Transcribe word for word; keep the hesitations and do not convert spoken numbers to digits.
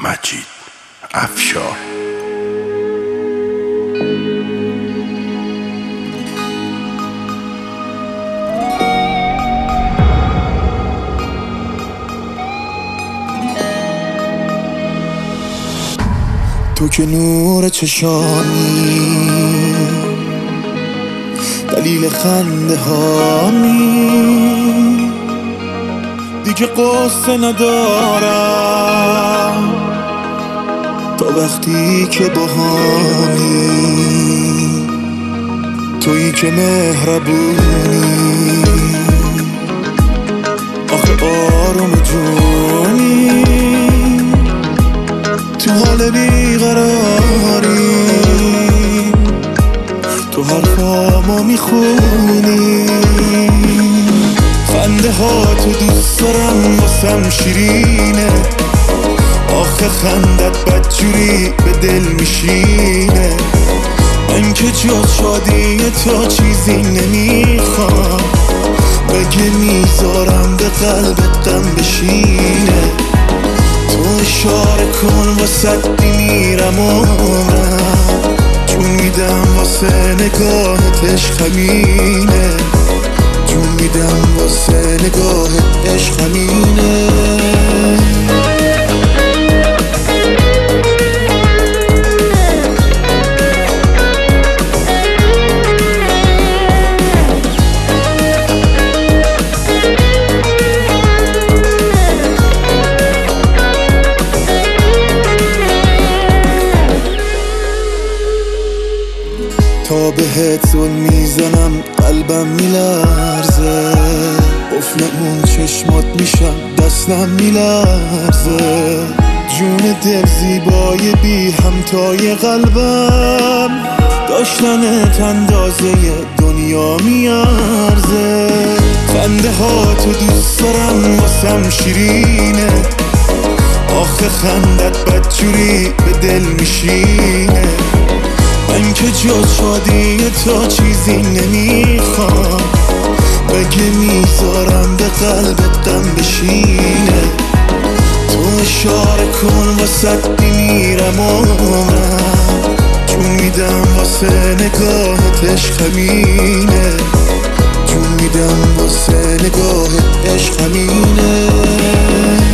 مجید افشار. تو که نور چشانی، دلیل خنده هامی، دیگه قصه ندارم تا وقتی که باهامی. تویی که مهربونی، آخه آروم جونی، تو حال بیقراری تو حرفامو میخونی. خنده ها تو دوست دارم واسم شیرینه، آخه خندت بدجوری به دل میشینه. من که جز شادی تو چیزی نمیخوام، بگه میذارم به قلبت غم بشینه. تو اشاره کن واسه میمیرم عمرم، جون میدم واسه نگاهت عشق همینه، جون میدم واسه نگاهت عشق همینه. تا بهت زل میزنم قلبم میلرزه، قفل اون چشمات میشم دستم میلرزه. جون دل زیبای بی همتای قلبم، داشتنت اندازه دنیا میارزه. خنده ها تو دوست دارم واسم شیرینه، آخه خندت بدجوری به دل میشینه. من که جز شادی تو چیزی نمیخوام، بگه میذارم به قلبت غم بشینه. تو اشاره کن واسه میمیرم عمرم، جون میدم واسه نگاهت عشق همینه، جون میدم واسه نگاهت عشق همینه.